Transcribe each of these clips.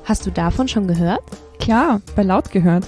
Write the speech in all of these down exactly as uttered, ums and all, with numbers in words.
Hast du davon schon gehört? Klar, bei Laut gehört.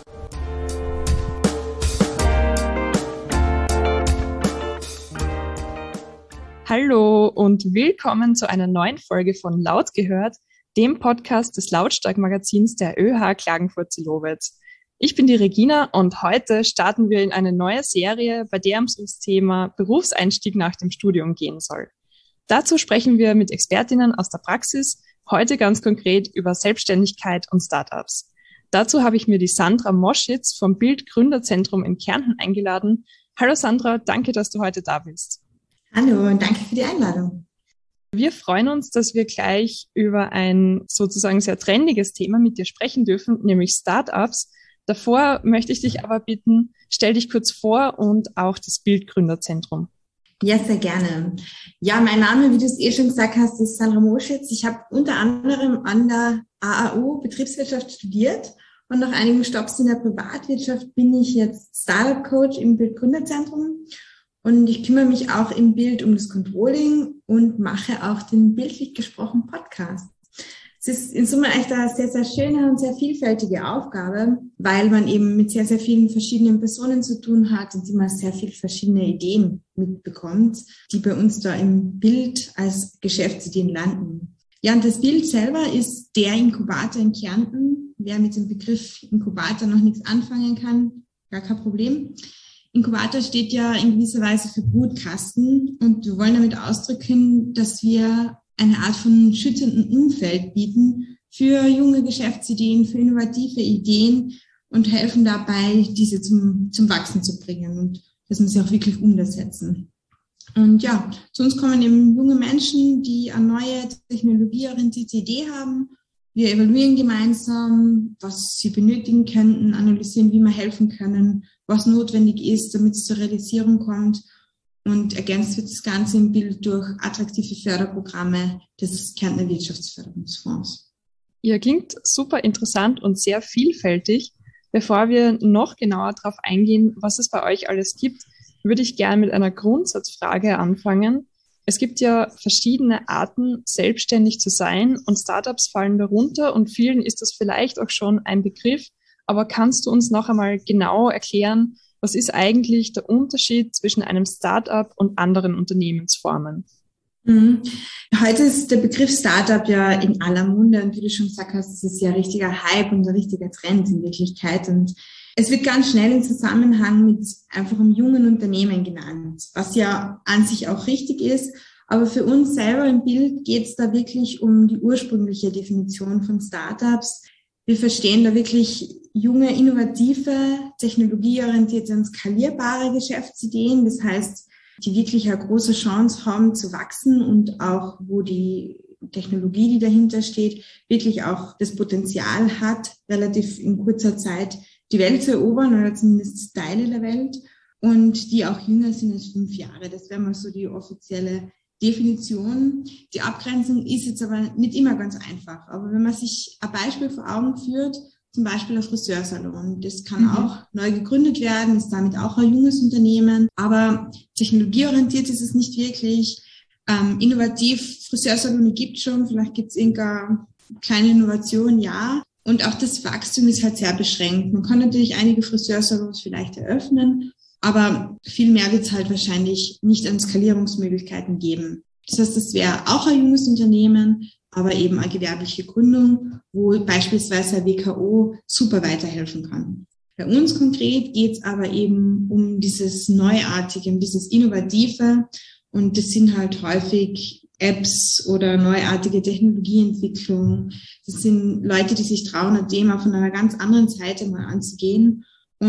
Hallo und willkommen zu einer neuen Folge von Laut gehört, dem Podcast des Lautstark-Magazins der Ö H Klagenfurt-Zielowitz. Ich bin die Regina und heute starten wir in eine neue Serie, bei der es ums Thema Berufseinstieg nach dem Studium gehen soll. Dazu sprechen wir mit Expertinnen aus der Praxis, heute ganz konkret über Selbstständigkeit und Startups. Dazu habe ich mir die Sandra Moschitz vom Bild Gründerzentrum in Kärnten eingeladen. Hallo Sandra, danke, dass du heute da bist. Hallo und danke für die Einladung. Wir freuen uns, dass wir gleich über ein sozusagen sehr trendiges Thema mit dir sprechen dürfen, nämlich Startups. Davor möchte ich dich aber bitten, stell dich kurz vor und auch das Bild Gründerzentrum. Ja, sehr gerne. Ja, mein Name, wie du es eh schon gesagt hast, ist Sandra Moschitz. Ich habe unter anderem an der A A U Betriebswirtschaft studiert und nach einigen Stopps in der Privatwirtschaft bin ich jetzt Startup-Coach im Bild Gründerzentrum und ich kümmere mich auch im Bild um das Controlling und mache auch den bildlich gesprochenen Podcast. Es ist in Summe echt eine sehr, sehr schöne und sehr vielfältige Aufgabe, weil man eben mit sehr, sehr vielen verschiedenen Personen zu tun hat und immer sehr viele verschiedene Ideen mitbekommt, die bei uns da im Bild als Geschäftsideen landen. Ja, und das Bild selber ist der Inkubator in Kärnten. Wer mit dem Begriff Inkubator noch nichts anfangen kann, gar kein Problem. Inkubator steht ja in gewisser Weise für Brutkasten und wir wollen damit ausdrücken, dass wir eine Art von schützendem Umfeld bieten für junge Geschäftsideen, für innovative Ideen und helfen dabei, diese zum, zum Wachsen zu bringen und dass wir sie auch wirklich umsetzen. Und ja, zu uns kommen eben junge Menschen, die eine neue technologieorientierte Idee haben. Wir evaluieren gemeinsam, was sie benötigen könnten, analysieren, wie wir helfen können, was notwendig ist, damit es zur Realisierung kommt. Und ergänzt wird das Ganze im Bild durch attraktive Förderprogramme des Kärntner Wirtschaftsförderungsfonds. Ja, klingt super interessant und sehr vielfältig. Bevor wir noch genauer darauf eingehen, was es bei euch alles gibt, würde ich gerne mit einer Grundsatzfrage anfangen. Es gibt ja verschiedene Arten, selbstständig zu sein und Startups fallen darunter und vielen ist das vielleicht auch schon ein Begriff. Aber kannst du uns noch einmal genau erklären, was ist eigentlich der Unterschied zwischen einem Startup und anderen Unternehmensformen? Mhm. Heute ist der Begriff Startup ja in aller Munde und wie du schon gesagt hast, es ist ja ein richtiger Hype und ein richtiger Trend in Wirklichkeit und es wird ganz schnell im Zusammenhang mit einfach einem jungen Unternehmen genannt, was ja an sich auch richtig ist, aber für uns selber im Bild geht es da wirklich um die ursprüngliche Definition von Startups. Wir verstehen da wirklich junge, innovative, technologieorientierte und skalierbare Geschäftsideen. Das heißt, die wirklich eine große Chance haben zu wachsen und auch, wo die Technologie, die dahinter steht, wirklich auch das Potenzial hat, relativ in kurzer Zeit die Welt zu erobern oder zumindest Teile der Welt und die auch jünger sind als fünf Jahre. Das wäre mal so die offizielle Definition. Die Abgrenzung ist jetzt aber nicht immer ganz einfach. Aber wenn man sich ein Beispiel vor Augen führt, zum Beispiel ein Friseursalon, das kann mhm. auch neu gegründet werden, ist damit auch ein junges Unternehmen, aber technologieorientiert ist es nicht wirklich. Ähm, innovativ, Friseursalone gibt es schon, vielleicht gibt es irgendeine kleine Innovation, ja. Und auch das Wachstum ist halt sehr beschränkt. Man kann natürlich einige Friseursalons vielleicht eröffnen, aber viel mehr wird es halt wahrscheinlich nicht an Skalierungsmöglichkeiten geben. Das heißt, das wäre auch ein junges Unternehmen, aber eben eine gewerbliche Gründung, wo beispielsweise ein W K O super weiterhelfen kann. Bei uns konkret geht es aber eben um dieses Neuartige, um dieses Innovative und das sind halt häufig Apps oder neuartige Technologieentwicklung. Das sind Leute, die sich trauen, ein Thema von einer ganz anderen Seite mal anzugehen.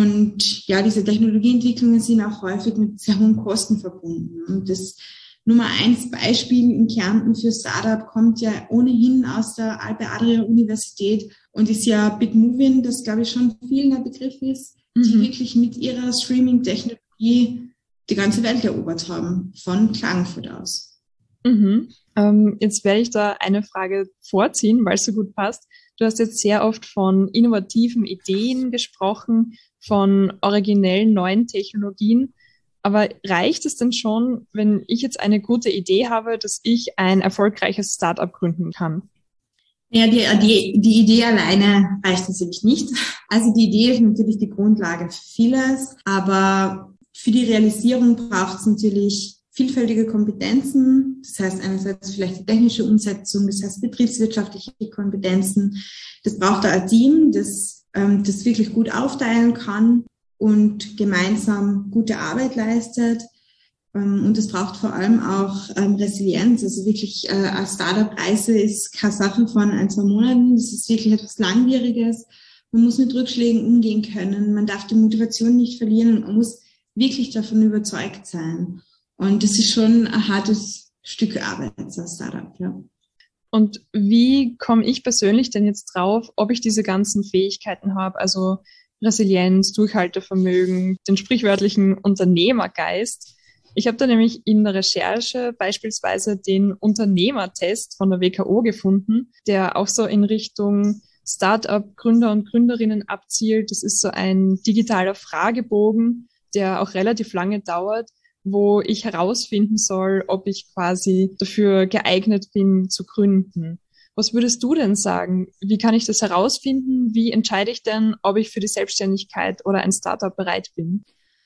Und ja, diese Technologieentwicklungen sind auch häufig mit sehr hohen Kosten verbunden. Und das Nummer eins Beispiel in Kärnten für Startup kommt ja ohnehin aus der Alpe Adria Universität und ist ja Bitmovin, das glaube ich schon vielen ein Begriff ist, mhm. die wirklich mit ihrer Streaming-Technologie die ganze Welt erobert haben, von Klagenfurt aus. Mhm. Ähm, jetzt werde ich da eine Frage vorziehen, weil es so gut passt. Du hast jetzt sehr oft von innovativen Ideen gesprochen, von originellen neuen Technologien. Aber reicht es denn schon, wenn ich jetzt eine gute Idee habe, dass ich ein erfolgreiches Startup gründen kann? Ja, die, die, die Idee alleine reicht natürlich nicht. Also die Idee ist natürlich die Grundlage für vieles, aber für die Realisierung braucht es natürlich vielfältige Kompetenzen. Das heißt einerseits vielleicht die technische Umsetzung, das heißt betriebswirtschaftliche Kompetenzen. Das braucht ein Team, das ähm, das wirklich gut aufteilen kann und gemeinsam gute Arbeit leistet. Und es braucht vor allem auch ähm, Resilienz. Also wirklich äh, als Startup-Reise ist keine Sache von ein, zwei Monaten. Das ist wirklich etwas Langwieriges. Man muss mit Rückschlägen umgehen können. Man darf die Motivation nicht verlieren und man muss wirklich davon überzeugt sein. Und das ist schon ein hartes Stück Arbeit als Startup, ja. Und wie komme ich persönlich denn jetzt drauf, ob ich diese ganzen Fähigkeiten habe? Also Resilienz, Durchhaltevermögen, den sprichwörtlichen Unternehmergeist. Ich habe da nämlich in der Recherche beispielsweise den Unternehmertest von der W K O gefunden, der auch so in Richtung Start-up-Gründer und Gründerinnen abzielt. Das ist so ein digitaler Fragebogen, der auch relativ lange dauert, wo ich herausfinden soll, ob ich quasi dafür geeignet bin zu gründen. Was würdest du denn sagen? Wie kann ich das herausfinden? Wie entscheide ich denn, ob ich für die Selbstständigkeit oder ein Startup bereit bin?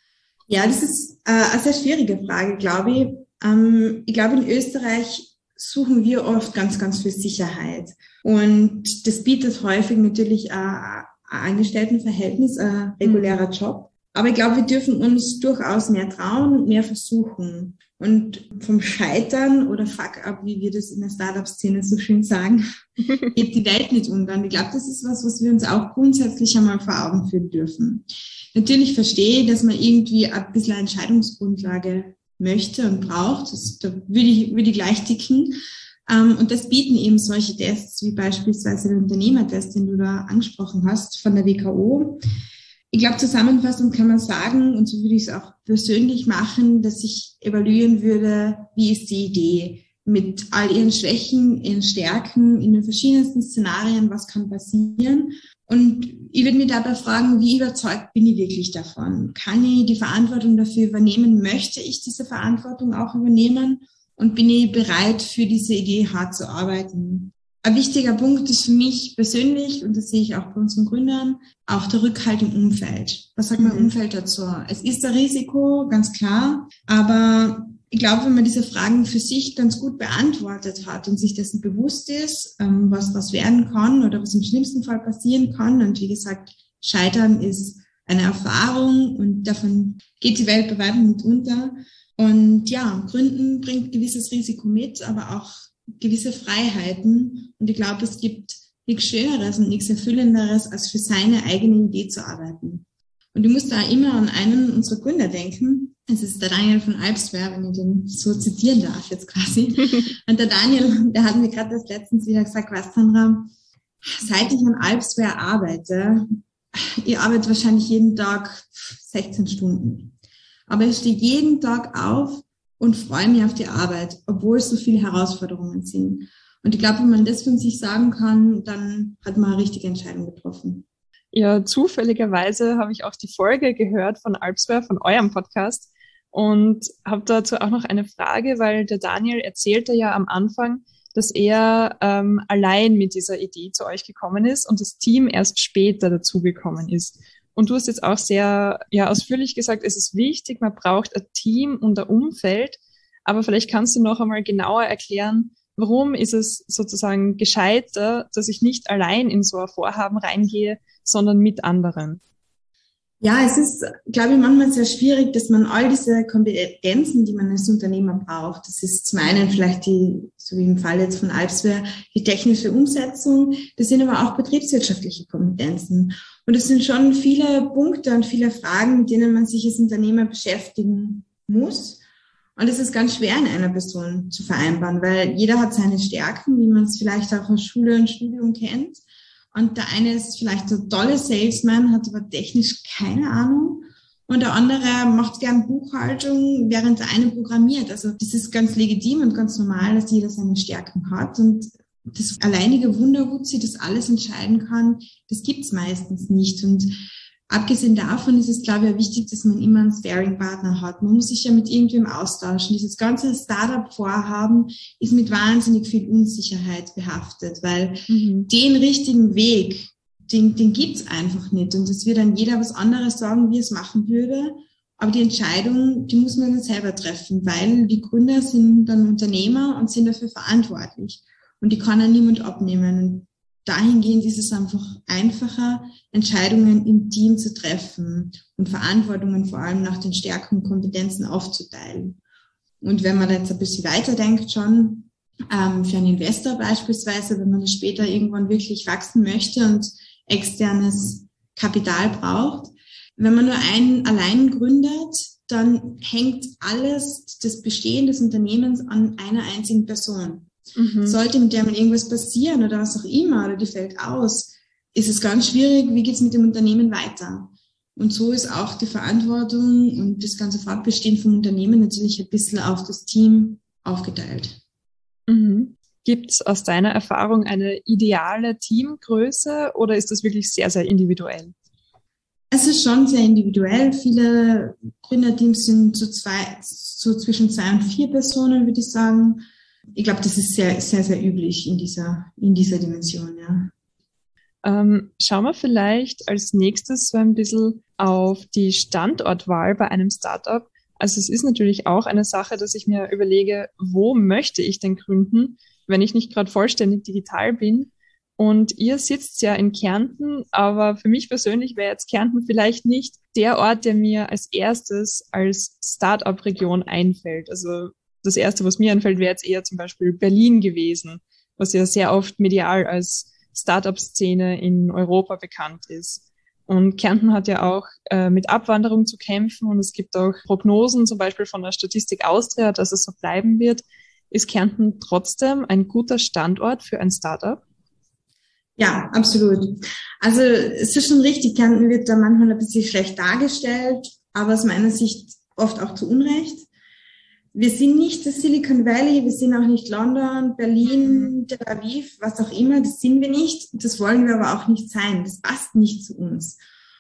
Ja, das ist äh, eine sehr schwierige Frage, glaube ich. Ähm, ich glaube, in Österreich suchen wir oft ganz, ganz viel Sicherheit. Und das bietet häufig natürlich ein Angestelltenverhältnis, ein regulärer Job. Aber ich glaube, wir dürfen uns durchaus mehr trauen und mehr versuchen. Und vom Scheitern oder Fuck-up, wie wir das in der Startup-Szene so schön sagen, geht die Welt nicht unter. Und ich glaube, das ist was, was wir uns auch grundsätzlich einmal vor Augen führen dürfen. Natürlich verstehe ich, dass man irgendwie ein bisschen eine Entscheidungsgrundlage möchte und braucht. Das, da würde ich, würde ich gleich ticken. Und das bieten eben solche Tests, wie beispielsweise der Unternehmertest, den du da angesprochen hast, von der W K O. Ich glaube, zusammenfassend kann man sagen, und so würde ich es auch persönlich machen, dass ich evaluieren würde, wie ist die Idee mit all ihren Schwächen, ihren Stärken, in den verschiedensten Szenarien, was kann passieren. Und ich würde mich dabei fragen, wie überzeugt bin ich wirklich davon? Kann ich die Verantwortung dafür übernehmen? Möchte ich diese Verantwortung auch übernehmen? Und bin ich bereit, für diese Idee hart zu arbeiten? Ein wichtiger Punkt ist für mich persönlich, und das sehe ich auch bei unseren Gründern, auch der Rückhalt im Umfeld. Was sagt mein Umfeld dazu? Es ist ein Risiko, ganz klar, aber ich glaube, wenn man diese Fragen für sich ganz gut beantwortet hat und sich dessen bewusst ist, was was werden kann oder was im schlimmsten Fall passieren kann, und wie gesagt, Scheitern ist eine Erfahrung und davon geht die Welt bei weitem nicht unter. Und ja, Gründen bringt gewisses Risiko mit, aber auch gewisse Freiheiten. Und ich glaube, es gibt nichts Schöneres und nichts Erfüllenderes, als für seine eigene Idee zu arbeiten. Und ich muss da immer an einen unserer Gründer denken. Es ist der Daniel von Alpsware, wenn ich den so zitieren darf jetzt quasi. Und der Daniel, der hat mir gerade das letztens wieder gesagt, weißt Sandra, seit ich an Alpsware arbeite, ich arbeite wahrscheinlich jeden Tag sechzehn Stunden. Aber ich stehe jeden Tag auf und freue mich auf die Arbeit, obwohl es so viele Herausforderungen sind. Und ich glaube, wenn man das von sich sagen kann, dann hat man eine richtige Entscheidung getroffen. Ja, zufälligerweise habe ich auch die Folge gehört von Alpsware, von eurem Podcast, und habe dazu auch noch eine Frage, weil der Daniel erzählte ja am Anfang, dass er ähm, allein mit dieser Idee zu euch gekommen ist und das Team erst später dazugekommen ist. Und du hast jetzt auch sehr ja ausführlich gesagt, es ist wichtig, man braucht ein Team und ein Umfeld. Aber vielleicht kannst du noch einmal genauer erklären, warum ist es sozusagen gescheiter, dass ich nicht allein in so ein Vorhaben reingehe, sondern mit anderen? Ja, es ist, glaube ich, manchmal sehr schwierig, dass man all diese Kompetenzen, die man als Unternehmer braucht, das ist zum einen vielleicht die, so wie im Fall jetzt von Alpsware, die technische Umsetzung, das sind aber auch betriebswirtschaftliche Kompetenzen. Und es sind schon viele Punkte und viele Fragen, mit denen man sich als Unternehmer beschäftigen muss. Und es ist ganz schwer in einer Person zu vereinbaren, weil jeder hat seine Stärken, wie man es vielleicht auch aus Schule und Studium kennt. Und der eine ist vielleicht der tolle Salesman, hat aber technisch keine Ahnung. Und der andere macht gern Buchhaltung, während der eine programmiert. Also das ist ganz legitim und ganz normal, dass jeder seine Stärken hat. Und das alleinige Wunder, wo sie das alles entscheiden kann, das gibt's meistens nicht. Und Abgesehen davon ist es, glaube ich, wichtig, dass man immer einen Sparing-Partner hat. Man muss sich ja mit irgendwem austauschen. Dieses ganze Startup-Vorhaben ist mit wahnsinnig viel Unsicherheit behaftet, weil mhm. den richtigen Weg, den, den gibt's einfach nicht. Und es wird dann jeder was anderes sagen, wie er es machen würde. Aber die Entscheidung, die muss man dann selber treffen, weil die Gründer sind dann Unternehmer und sind dafür verantwortlich. Und die kann ja niemand abnehmen. Dahingehend ist es einfach einfacher, Entscheidungen im Team zu treffen und Verantwortungen vor allem nach den Stärken und Kompetenzen aufzuteilen. Und wenn man jetzt ein bisschen weiterdenkt schon, ähm, für einen Investor beispielsweise, wenn man das später irgendwann wirklich wachsen möchte und externes Kapital braucht, wenn man nur einen allein gründet, dann hängt alles, das Bestehen des Unternehmens an einer einzigen Person. Mhm. Sollte mit der mal irgendwas passieren oder was auch immer, oder die fällt aus, ist es ganz schwierig, wie geht es mit dem Unternehmen weiter? Und so ist auch die Verantwortung und das ganze Fortbestehen vom Unternehmen natürlich ein bisschen auf das Team aufgeteilt. Mhm. Gibt es aus deiner Erfahrung eine ideale Teamgröße oder ist das wirklich sehr, sehr individuell? Es ist schon sehr individuell. Viele Gründerteams sind so, zwei, so zwischen zwei und vier Personen, würde ich sagen. Ich glaube, das ist sehr, sehr, sehr üblich in dieser, in dieser Dimension, ja. Ähm, schauen wir vielleicht als nächstes so ein bisschen auf die Standortwahl bei einem Startup. Also es ist natürlich auch eine Sache, dass ich mir überlege, wo möchte ich denn gründen, wenn ich nicht gerade vollständig digital bin. Und ihr sitzt ja in Kärnten, aber für mich persönlich wäre jetzt Kärnten vielleicht nicht der Ort, der mir als erstes als Startup-Region einfällt. Also das Erste, was mir einfällt, wäre jetzt eher zum Beispiel Berlin gewesen, was ja sehr oft medial als Startup-Szene in Europa bekannt ist. Und Kärnten hat ja auch äh, mit Abwanderung zu kämpfen und es gibt auch Prognosen, zum Beispiel von der Statistik Austria, dass es so bleiben wird. Ist Kärnten trotzdem ein guter Standort für ein Startup? Ja, absolut. Also es ist schon richtig, Kärnten wird da manchmal ein bisschen schlecht dargestellt, aber aus meiner Sicht oft auch zu Unrecht. Wir sind nicht das Silicon Valley, wir sind auch nicht London, Berlin, Tel Aviv, was auch immer, das sind wir nicht. Das wollen wir aber auch nicht sein, das passt nicht zu uns.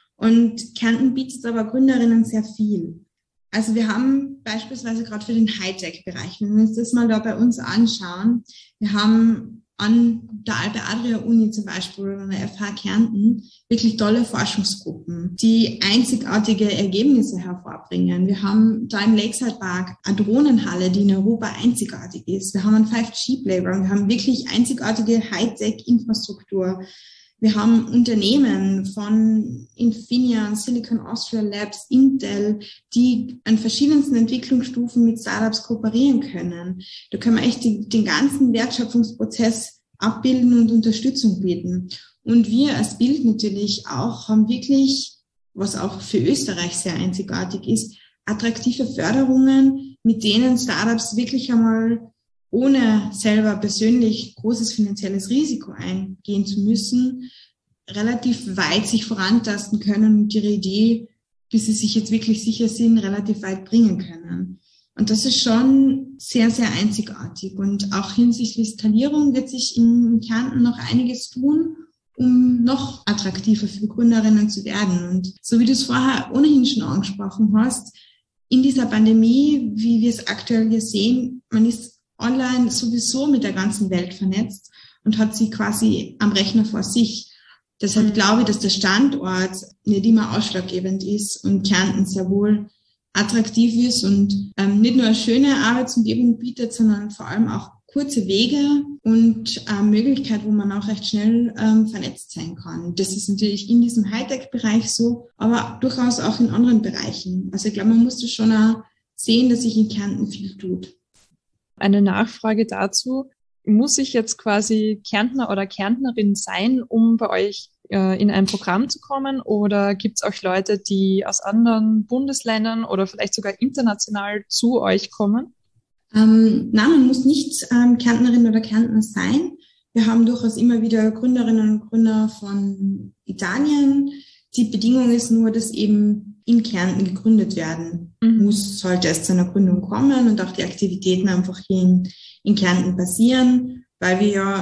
Und Kärnten bietet aber Gründerinnen sehr viel. Also wir haben beispielsweise gerade für den Hightech-Bereich, wenn wir uns das mal da bei uns anschauen, wir haben an der Alpe-Adria-Uni zum Beispiel oder der F H Kärnten wirklich tolle Forschungsgruppen, die einzigartige Ergebnisse hervorbringen. Wir haben da im Lakeside Park eine Drohnenhalle, die in Europa einzigartig ist. Wir haben einen fünf G Playground, wir haben wirklich einzigartige Hightech-Infrastruktur. Wir haben Unternehmen von Infineon, Silicon Austria Labs, Intel, die an verschiedensten Entwicklungsstufen mit Startups kooperieren können. Da können wir echt die, den ganzen Wertschöpfungsprozess abbilden und Unterstützung bieten. Und wir als Bild natürlich auch haben wirklich, was auch für Österreich sehr einzigartig ist, attraktive Förderungen, mit denen Startups wirklich einmal ohne selber persönlich großes finanzielles Risiko eingehen zu müssen, relativ weit sich vorantasten können und ihre Idee, bis sie sich jetzt wirklich sicher sind, relativ weit bringen können. Und das ist schon sehr, sehr einzigartig. Und auch hinsichtlich Skalierung wird sich in Kärnten noch einiges tun, um noch attraktiver für Gründerinnen zu werden. Und so wie du es vorher ohnehin schon angesprochen hast, in dieser Pandemie, wie wir es aktuell hier sehen, man ist online sowieso mit der ganzen Welt vernetzt und hat sie quasi am Rechner vor sich. Deshalb mhm. glaube ich, dass der Standort nicht immer ausschlaggebend ist und Kärnten sehr wohl attraktiv ist und ähm, nicht nur eine schöne Arbeitsumgebung bietet, sondern vor allem auch kurze Wege und eine Möglichkeit, wo man auch recht schnell ähm, vernetzt sein kann. Das ist natürlich in diesem Hightech-Bereich so, aber durchaus auch in anderen Bereichen. Also ich glaube, man muss das schon auch sehen, dass sich in Kärnten viel tut. Eine Nachfrage dazu. Muss ich jetzt quasi Kärntner oder Kärntnerin sein, um bei euch äh, in ein Programm zu kommen? Oder gibt es auch Leute, die aus anderen Bundesländern oder vielleicht sogar international zu euch kommen? Ähm, nein, man muss nicht ähm, Kärntnerin oder Kärntner sein. Wir haben durchaus immer wieder Gründerinnen und Gründer von Italien. Die Bedingung ist nur, dass eben in Kärnten gegründet werden mhm. muss, sollte es zu einer Gründung kommen und auch die Aktivitäten einfach hier in, in Kärnten passieren, weil wir ja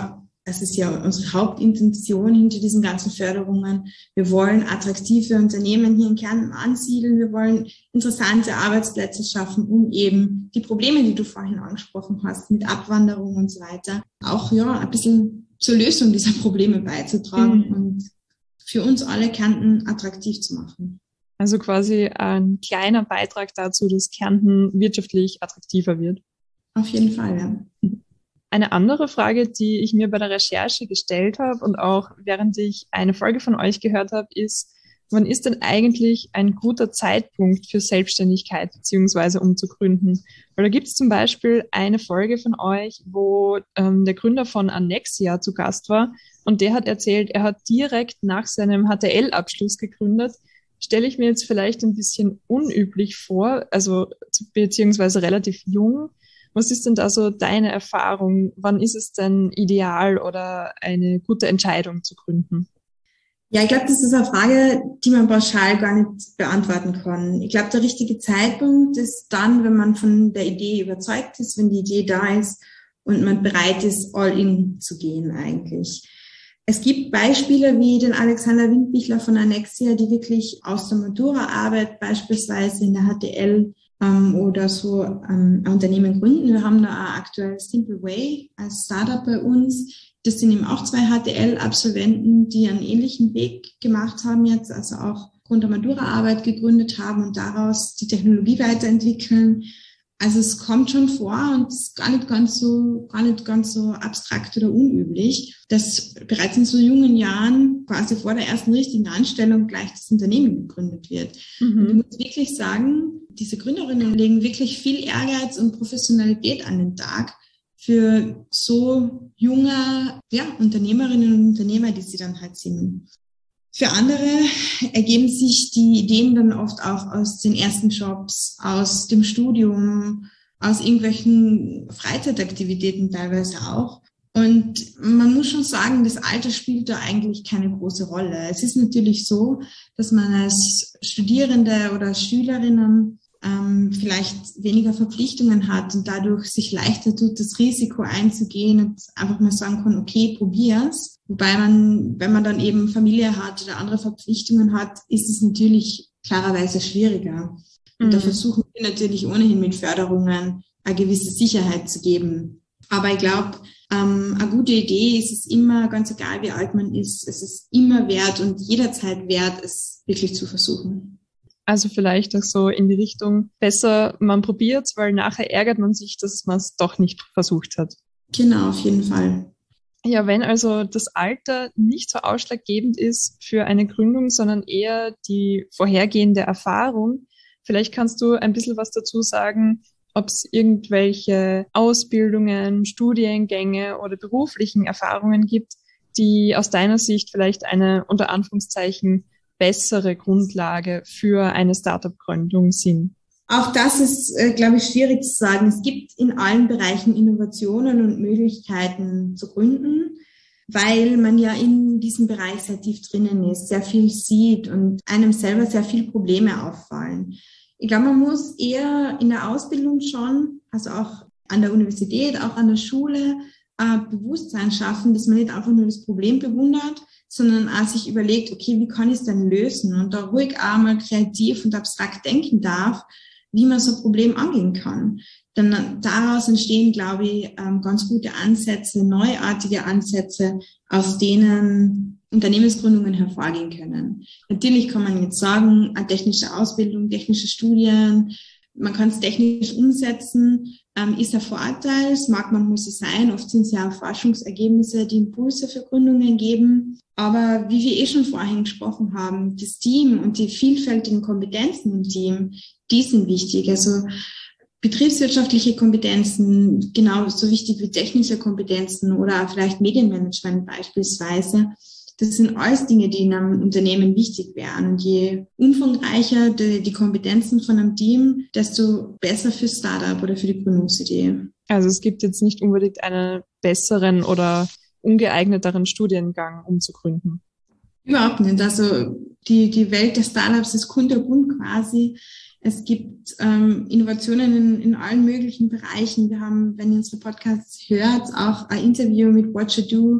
das ist ja unsere Hauptintention hinter diesen ganzen Förderungen. Wir wollen attraktive Unternehmen hier in Kärnten ansiedeln. Wir wollen interessante Arbeitsplätze schaffen, um eben die Probleme, die du vorhin angesprochen hast, mit Abwanderung und so weiter, auch ja ein bisschen zur Lösung dieser Probleme beizutragen mhm. und für uns alle Kärnten attraktiv zu machen. Also quasi ein kleiner Beitrag dazu, dass Kärnten wirtschaftlich attraktiver wird. Auf jeden Fall, ja. Eine andere Frage, die ich mir bei der Recherche gestellt habe und auch während ich eine Folge von euch gehört habe, ist, wann ist denn eigentlich ein guter Zeitpunkt für Selbstständigkeit beziehungsweise um zu gründen? Weil da gibt es zum Beispiel eine Folge von euch, wo ähm, der Gründer von Annexia zu Gast war und der hat erzählt, er hat direkt nach seinem H T L-Abschluss gegründet. Stelle ich mir jetzt vielleicht ein bisschen unüblich vor, also beziehungsweise relativ jung. Was ist denn da so deine Erfahrung? Wann ist es denn ideal oder eine gute Entscheidung zu gründen? Ja, ich glaube, das ist eine Frage, die man pauschal gar nicht beantworten kann. Ich glaube, der richtige Zeitpunkt ist dann, wenn man von der Idee überzeugt ist, wenn die Idee da ist und man bereit ist, all in zu gehen eigentlich. Es gibt Beispiele wie den Alexander Windbichler von Annexia, die wirklich aus der Matura-Arbeit beispielsweise in der H T L oder so ähm, ein Unternehmen gründen. Wir haben da auch aktuell Simple Way als Startup bei uns. Das sind eben auch zwei H T L-Absolventen, die einen ähnlichen Weg gemacht haben jetzt, also auch Grund der Matura-Arbeit gegründet haben und daraus die Technologie weiterentwickeln. Also es kommt schon vor und es ist gar nicht ganz so, gar nicht ganz so abstrakt oder unüblich, dass bereits in so jungen Jahren quasi vor der ersten richtigen Anstellung gleich das Unternehmen gegründet wird. Mhm. Und ich muss wirklich sagen, diese Gründerinnen legen wirklich viel Ehrgeiz und Professionalität an den Tag für so junge ja, Unternehmerinnen und Unternehmer, die sie dann halt sind. Für andere ergeben sich die Ideen dann oft auch aus den ersten Jobs, aus dem Studium, aus irgendwelchen Freizeitaktivitäten teilweise auch. Und man muss schon sagen, das Alter spielt da eigentlich keine große Rolle. Es ist natürlich so, dass man als Studierende oder als Schülerinnen ähm, vielleicht weniger Verpflichtungen hat und dadurch sich leichter tut, das Risiko einzugehen und einfach mal sagen kann, okay, probier's. Wobei man, wenn man dann eben Familie hat oder andere Verpflichtungen hat, ist es natürlich klarerweise schwieriger. Und mhm. da versuchen wir natürlich ohnehin mit Förderungen eine gewisse Sicherheit zu geben. Aber ich glaube, ähm, eine gute Idee ist es immer, ganz egal wie alt man ist, es ist immer wert und jederzeit wert, es wirklich zu versuchen. Also vielleicht auch so in die Richtung, besser man probiert's, weil nachher ärgert man sich, dass man es doch nicht versucht hat. Genau, auf jeden Fall. Ja, wenn also das Alter nicht so ausschlaggebend ist für eine Gründung, sondern eher die vorhergehende Erfahrung, vielleicht kannst du ein bisschen was dazu sagen, ob es irgendwelche Ausbildungen, Studiengänge oder beruflichen Erfahrungen gibt, die aus deiner Sicht vielleicht eine unter Anführungszeichen bessere Grundlage für eine Startup-Gründung sind. Auch das ist, äh, glaube ich, schwierig zu sagen. Es gibt in allen Bereichen Innovationen und Möglichkeiten zu gründen, weil man ja in diesem Bereich sehr tief drinnen ist, sehr viel sieht und einem selber sehr viele Probleme auffallen. Ich glaube, man muss eher in der Ausbildung schon, also auch an der Universität, auch an der Schule, äh, Bewusstsein schaffen, dass man nicht einfach nur das Problem bewundert, sondern auch sich überlegt, okay, wie kann ich es denn lösen? Und da ruhig auch mal kreativ und abstrakt denken darf, wie man so ein Problem angehen kann. Denn daraus entstehen, glaube ich, ganz gute Ansätze, neuartige Ansätze, aus denen Unternehmensgründungen hervorgehen können. Natürlich kann man jetzt sagen, eine technische Ausbildung, technische Studien, man kann es technisch umsetzen, ähm, ist ein Vorteil, es mag manchmal so sein, oft sind es ja auch Forschungsergebnisse, die Impulse für Gründungen geben. Aber wie wir eh schon vorhin gesprochen haben, das Team und die vielfältigen Kompetenzen im Team, die sind wichtig. Also betriebswirtschaftliche Kompetenzen, genauso wichtig wie technische Kompetenzen oder auch vielleicht Medienmanagement beispielsweise. Das sind alles Dinge, die in einem Unternehmen wichtig wären. Und je umfangreicher die, die Kompetenzen von einem Team, desto besser fürs Startup oder für die Gründungsidee. Also es gibt jetzt nicht unbedingt einen besseren oder ungeeigneteren Studiengang, um zu gründen? Überhaupt nicht. Also die, die Welt der Startups ist kunterbunt quasi. Es gibt ähm, Innovationen in, in allen möglichen Bereichen. Wir haben, wenn ihr unsere Podcasts hört, auch ein Interview mit Watchado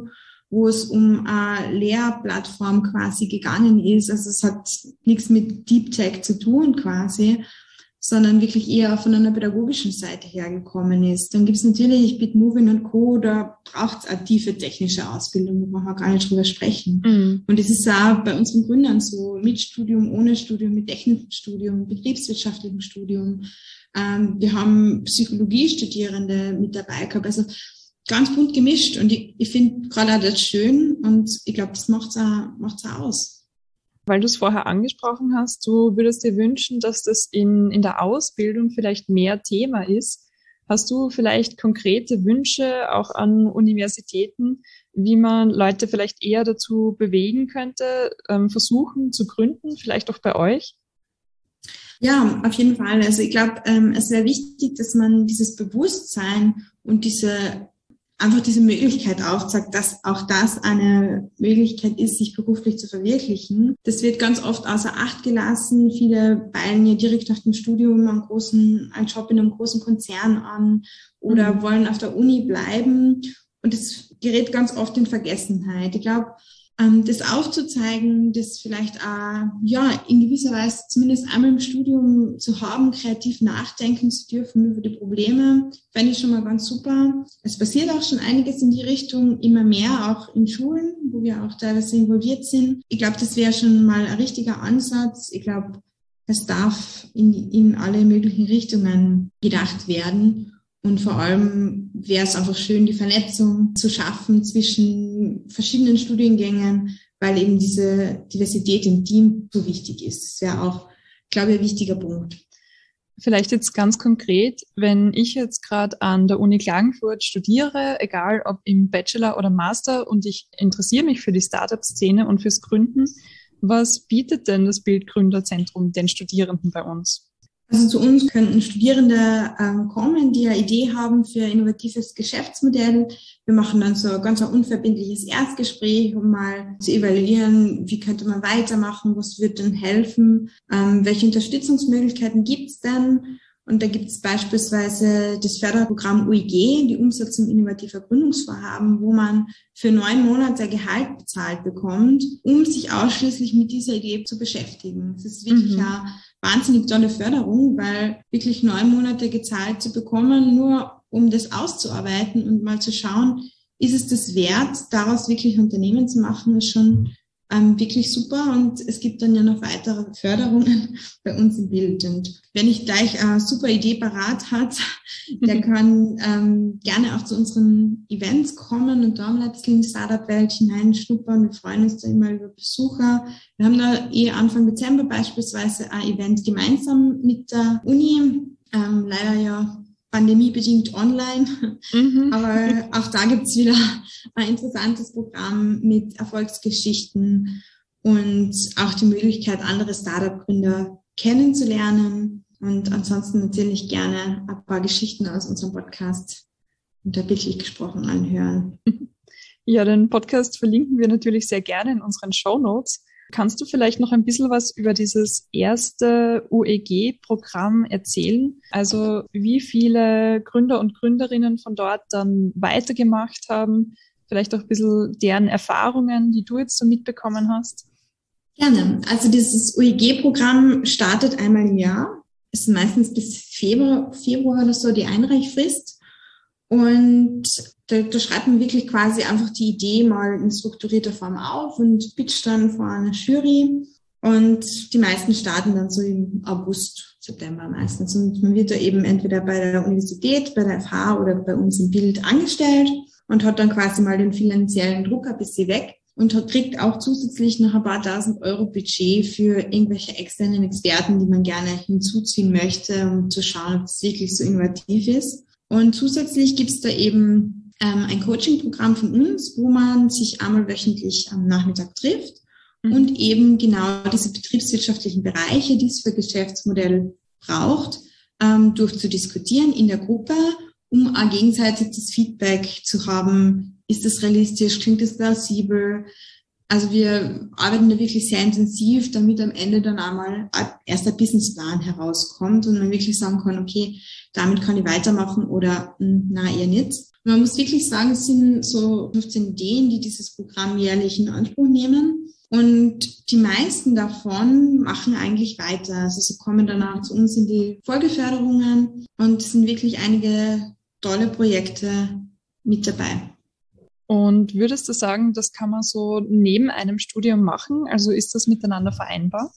wo es um eine Lehrplattform quasi gegangen ist. Also es hat nichts mit Deep Tech zu tun quasi, sondern wirklich eher von einer pädagogischen Seite hergekommen ist. Dann gibt es natürlich Bitmovin und Co., da braucht es eine tiefe technische Ausbildung, da brauchen wir gar nicht drüber sprechen. Mhm. Und es ist auch bei unseren Gründern so, mit Studium, ohne Studium, mit technischem Studium, betriebswirtschaftlichem Studium. Ähm, wir haben Psychologiestudierende mit dabei gehabt, also ganz bunt gemischt. Und ich, ich finde gerade auch das schön und ich glaube, das macht's auch, macht's auch aus. Weil du es vorher angesprochen hast, du würdest dir wünschen, dass das in, in der Ausbildung vielleicht mehr Thema ist. Hast du vielleicht konkrete Wünsche auch an Universitäten, wie man Leute vielleicht eher dazu bewegen könnte, ähm, versuchen zu gründen, vielleicht auch bei euch? Ja, auf jeden Fall. Also ich glaube, ähm, es wäre wichtig, dass man dieses Bewusstsein und diese einfach diese Möglichkeit aufzeigt, dass auch das eine Möglichkeit ist, sich beruflich zu verwirklichen. Das wird ganz oft außer Acht gelassen. Viele peilen ja direkt nach dem Studium einen großen, einen Job in einem großen Konzern an oder mhm. wollen auf der Uni bleiben. Und das gerät ganz oft in Vergessenheit. Ich glaube, das aufzuzeigen, das vielleicht auch, ja, in gewisser Weise zumindest einmal im Studium zu haben, kreativ nachdenken zu dürfen über die Probleme, fände ich schon mal ganz super. Es passiert auch schon einiges in die Richtung, immer mehr, auch in Schulen, wo wir auch teilweise involviert sind. Ich glaube, das wäre schon mal ein richtiger Ansatz. Ich glaube, es darf in, in alle möglichen Richtungen gedacht werden. Und vor allem wäre es einfach schön, die Vernetzung zu schaffen zwischen verschiedenen Studiengängen, weil eben diese Diversität im Team so wichtig ist. Das wäre auch, glaube ich, ein wichtiger Punkt. Vielleicht jetzt ganz konkret, wenn ich jetzt gerade an der Uni Klagenfurt studiere, egal ob im Bachelor oder Master, und ich interessiere mich für die Startup-Szene und fürs Gründen, was bietet denn das Bildgründerzentrum den Studierenden bei uns? Also zu uns könnten Studierende ähm, kommen, die eine Idee haben für ein innovatives Geschäftsmodell. Wir machen dann so ein ganz ein unverbindliches Erstgespräch, um mal zu evaluieren, wie könnte man weitermachen, was wird denn helfen, ähm, welche Unterstützungsmöglichkeiten gibt es denn? Und da gibt es beispielsweise das Förderprogramm U I G, die Umsetzung innovativer Gründungsvorhaben, wo man für neun Monate Gehalt bezahlt bekommt, um sich ausschließlich mit dieser Idee zu beschäftigen. Das ist wirklich mhm. eine wahnsinnig tolle Förderung, weil wirklich neun Monate gezahlt zu bekommen, nur um das auszuarbeiten und mal zu schauen, ist es das wert, daraus wirklich ein Unternehmen zu machen, ist schon ähm, wirklich super. Und es gibt dann ja noch weitere Förderungen bei uns im Bild. Und wenn ich gleich eine super Idee parat hat, der kann ähm, gerne auch zu unseren Events kommen und da mal ein bisschen in die Startup-Welt hineinschnuppern. Wir freuen uns da immer über Besucher. Wir haben da eh Anfang Dezember beispielsweise ein Event gemeinsam mit der Uni, ähm, leider ja pandemiebedingt online, mhm. aber auch da gibt's wieder ein interessantes Programm mit Erfolgsgeschichten und auch die Möglichkeit, andere Startup-Gründer kennenzulernen. Und ansonsten erzähle ich gerne ein paar Geschichten aus unserem Podcast unter bildlich gesprochen anhören. Ja, den Podcast verlinken wir natürlich sehr gerne in unseren Shownotes. Kannst du vielleicht noch ein bisschen was über dieses erste U E G-Programm erzählen? Also wie viele Gründer und Gründerinnen von dort dann weitergemacht haben? Vielleicht auch ein bisschen deren Erfahrungen, die du jetzt so mitbekommen hast? Gerne. Also dieses U E G-Programm startet einmal im Jahr. Ist meistens bis Februar, Februar oder so die Einreichfrist. Und da, da schreibt man wirklich quasi einfach die Idee mal in strukturierter Form auf und pitcht dann vor einer Jury. Und die meisten starten dann so im August, September meistens. Und man wird da eben entweder bei der Universität, bei der F H oder bei uns im Bild angestellt und hat dann quasi mal den finanziellen Druck ein bisschen weg und hat, kriegt auch zusätzlich noch ein paar tausend Euro Budget für irgendwelche externen Experten, die man gerne hinzuziehen möchte, um zu schauen, ob es wirklich so innovativ ist. Und zusätzlich gibt es da eben ähm, ein Coaching-Programm von uns, wo man sich einmal wöchentlich am Nachmittag trifft mhm. und eben genau diese betriebswirtschaftlichen Bereiche, die es für Geschäftsmodell braucht, ähm, durchzudiskutieren in der Gruppe, um auch gegenseitig das Feedback zu haben. Ist das realistisch? Klingt das plausibel? Also wir arbeiten da wirklich sehr intensiv, damit am Ende dann einmal erst ein Businessplan herauskommt und man wirklich sagen kann, okay, damit kann ich weitermachen oder na eher nicht. Man muss wirklich sagen, es sind so fünfzehn Ideen, die dieses Programm jährlich in Anspruch nehmen. Und die meisten davon machen eigentlich weiter. Also sie kommen danach zu uns in die Folgeförderungen und es sind wirklich einige tolle Projekte mit dabei. Und würdest du sagen, das kann man so neben einem Studium machen? Also ist das miteinander vereinbar?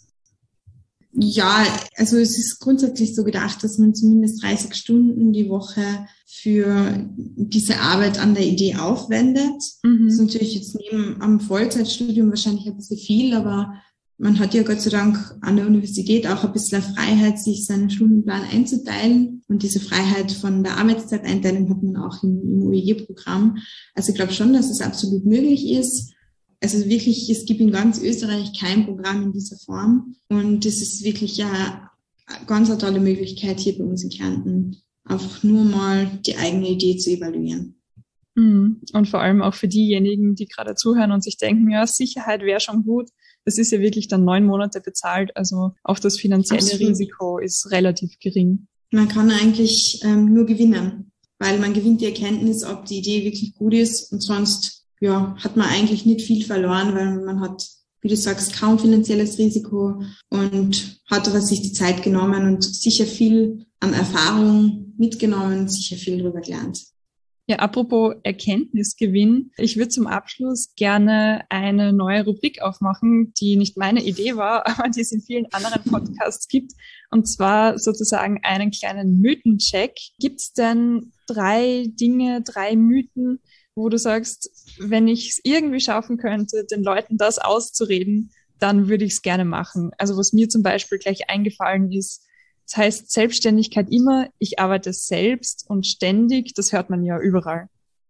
Ja, also es ist grundsätzlich so gedacht, dass man zumindest dreißig Stunden die Woche für diese Arbeit an der Idee aufwendet. Mhm. Das ist natürlich jetzt neben am Vollzeitstudium wahrscheinlich ein bisschen viel, aber man hat ja Gott sei Dank an der Universität auch ein bisschen Freiheit, sich seinen Stundenplan einzuteilen. Und diese Freiheit von der Arbeitszeiteinteilung hat man auch im, im U E G-Programm. Also ich glaube schon, dass es absolut möglich ist. Also wirklich, es gibt in ganz Österreich kein Programm in dieser Form. Und es ist wirklich ja eine ganz eine tolle Möglichkeit hier bei uns in Kärnten, einfach nur mal die eigene Idee zu evaluieren. Und vor allem auch für diejenigen, die gerade zuhören und sich denken, ja, Sicherheit wäre schon gut. Das ist ja wirklich dann neun Monate bezahlt. Also auch das finanzielle Absolut. Risiko ist relativ gering. Man kann eigentlich ähm, nur gewinnen, weil man gewinnt die Erkenntnis, ob die Idee wirklich gut ist und sonst ja, hat man eigentlich nicht viel verloren, weil man hat, wie du sagst, kaum finanzielles Risiko und hat aber sich die Zeit genommen und sicher viel an Erfahrung mitgenommen, sicher viel darüber gelernt. Ja, apropos Erkenntnisgewinn. Ich würde zum Abschluss gerne eine neue Rubrik aufmachen, die nicht meine Idee war, aber die es in vielen anderen Podcasts gibt. Und zwar sozusagen einen kleinen Mythencheck. Gibt es denn drei Dinge, drei Mythen, wo du sagst, wenn ich es irgendwie schaffen könnte, den Leuten das auszureden, dann würde ich es gerne machen. Also was mir zum Beispiel gleich eingefallen ist, das heißt Selbstständigkeit immer, ich arbeite selbst und ständig, das hört man ja überall.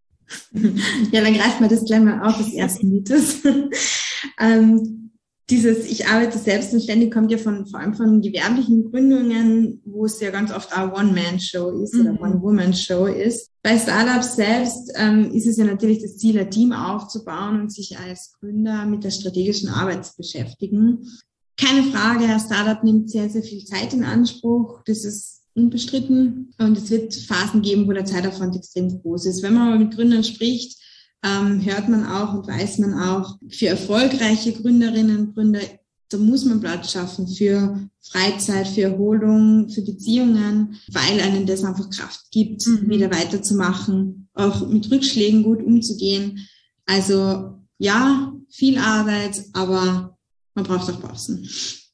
Ja, dann greift man das gleich mal auf, das erste Mythos. ähm, dieses Ich arbeite selbst und ständig kommt ja von, vor allem von gewerblichen Gründungen, wo es ja ganz oft eine One-Man-Show ist oder mhm. One-Woman-Show ist. Bei Startups selbst ähm, ist es ja natürlich das Ziel, ein Team aufzubauen und sich als Gründer mit der strategischen Arbeit zu beschäftigen. Keine Frage, ein Startup nimmt sehr, sehr viel Zeit in Anspruch. Das ist unbestritten. Und es wird Phasen geben, wo der Zeitaufwand extrem groß ist. Wenn man aber mit Gründern spricht, ähm, hört man auch und weiß man auch, für erfolgreiche Gründerinnen und Gründer, da muss man Platz schaffen für Freizeit, für Erholung, für Beziehungen, weil einem das einfach Kraft gibt, mhm. wieder weiterzumachen, auch mit Rückschlägen gut umzugehen. Also ja, viel Arbeit, aber man braucht auch Pausen.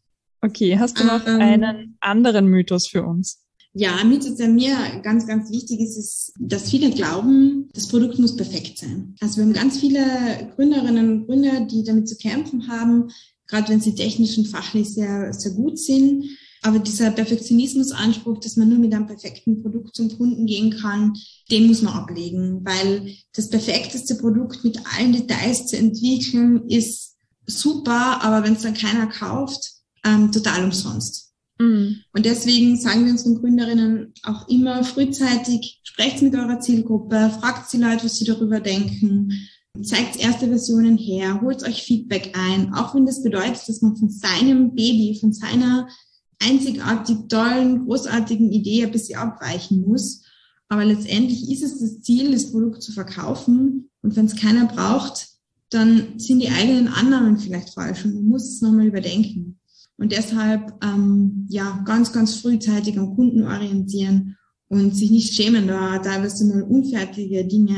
Okay, hast du noch ähm, einen anderen Mythos für uns? Ja, ein Mythos, der mir ganz, ganz wichtig ist, ist, dass viele glauben, das Produkt muss perfekt sein. Also wir haben ganz viele Gründerinnen und Gründer, die damit zu kämpfen haben, gerade wenn sie technisch und fachlich sehr, sehr gut sind. Aber dieser Perfektionismusanspruch, dass man nur mit einem perfekten Produkt zum Kunden gehen kann, den muss man ablegen, weil das perfekteste Produkt mit allen Details zu entwickeln ist super, aber wenn es dann keiner kauft, ähm, total umsonst. Mhm. Und deswegen sagen wir unseren Gründerinnen auch immer frühzeitig, sprecht mit eurer Zielgruppe, fragt die Leute, was sie darüber denken, zeigt erste Versionen her, holt euch Feedback ein, auch wenn das bedeutet, dass man von seinem Baby, von seiner einzigartig tollen, großartigen Idee ein bisschen abweichen muss. Aber letztendlich ist es das Ziel, das Produkt zu verkaufen. Und wenn es keiner braucht, dann sind die eigenen Annahmen vielleicht falsch und man muss es nochmal überdenken. Und deshalb ähm, ja ganz, ganz frühzeitig am Kunden orientieren und sich nicht schämen, da teilweise mal unfertige Dinge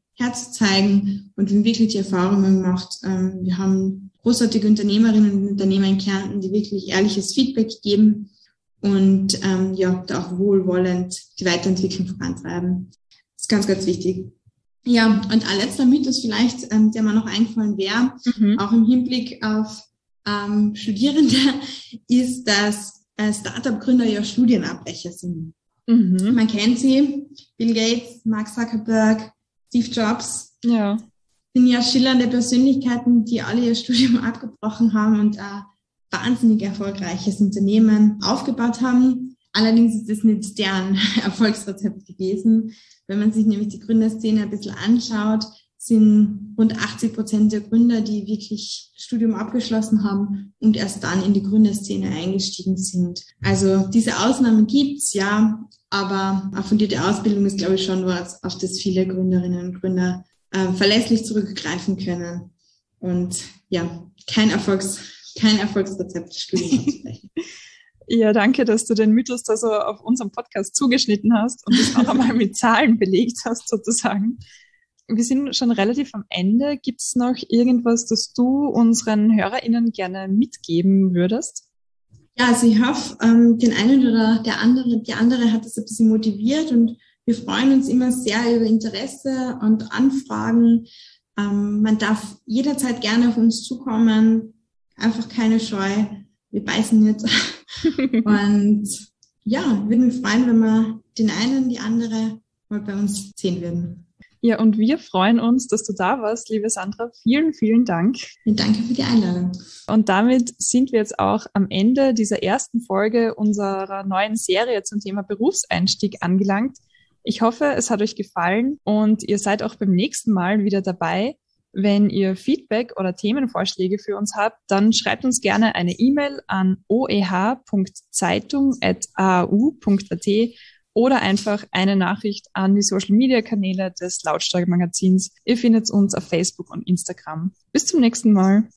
herzuzeigen und wir haben wirklich die Erfahrungen gemacht. Ähm, wir haben großartige Unternehmerinnen und Unternehmer in Kärnten, die wirklich ehrliches Feedback geben und ähm, ja da auch wohlwollend die Weiterentwicklung vorantreiben. Das ist ganz, ganz wichtig. Ja, und ein letzter Mythos vielleicht, ähm, der mir noch eingefallen wäre, mhm. auch im Hinblick auf ähm, Studierende, ist, dass äh, Startup-Gründer ja Studienabbrecher sind. Mhm. Man kennt sie, Bill Gates, Mark Zuckerberg, Steve Jobs. Ja. Sind ja schillernde Persönlichkeiten, die alle ihr Studium abgebrochen haben und ein wahnsinnig erfolgreiches Unternehmen aufgebaut haben. Allerdings ist das nicht deren Erfolgsrezept gewesen. Wenn man sich nämlich die Gründerszene ein bisschen anschaut, sind rund achtzig Prozent der Gründer, die wirklich Studium abgeschlossen haben und erst dann in die Gründerszene eingestiegen sind. Also diese Ausnahmen gibt's, ja, aber eine fundierte Ausbildung ist, glaube ich, schon was, auf das viele Gründerinnen und Gründer äh, verlässlich zurückgreifen können. Und ja, kein Erfolgs, kein Erfolgsrezept, Studium abzubrechen. Ja, danke, dass du den Mythos da so auf unserem Podcast zugeschnitten hast und das auch einmal mit Zahlen belegt hast, sozusagen. Wir sind schon relativ am Ende. Gibt es noch irgendwas, das du unseren HörerInnen gerne mitgeben würdest? Ja, also ich hoffe, ähm, den einen oder der andere, die andere hat es ein bisschen motiviert und wir freuen uns immer sehr über Interesse und Anfragen. Ähm, man darf jederzeit gerne auf uns zukommen. Einfach keine Scheu. Wir beißen nicht. Und ja, würden wir freuen, wenn wir den einen, die andere mal bei uns sehen würden. Ja, und wir freuen uns, dass du da warst, liebe Sandra. Vielen, vielen Dank. Und danke für die Einladung. Und damit sind wir jetzt auch am Ende dieser ersten Folge unserer neuen Serie zum Thema Berufseinstieg angelangt. Ich hoffe, es hat euch gefallen und ihr seid auch beim nächsten Mal wieder dabei. Wenn ihr Feedback oder Themenvorschläge für uns habt, dann schreibt uns gerne eine E-Mail an o e h punkt zeitung at a u punkt a t oder einfach eine Nachricht an die Social-Media-Kanäle des Lautstark Magazins. Ihr findet uns auf Facebook und Instagram. Bis zum nächsten Mal.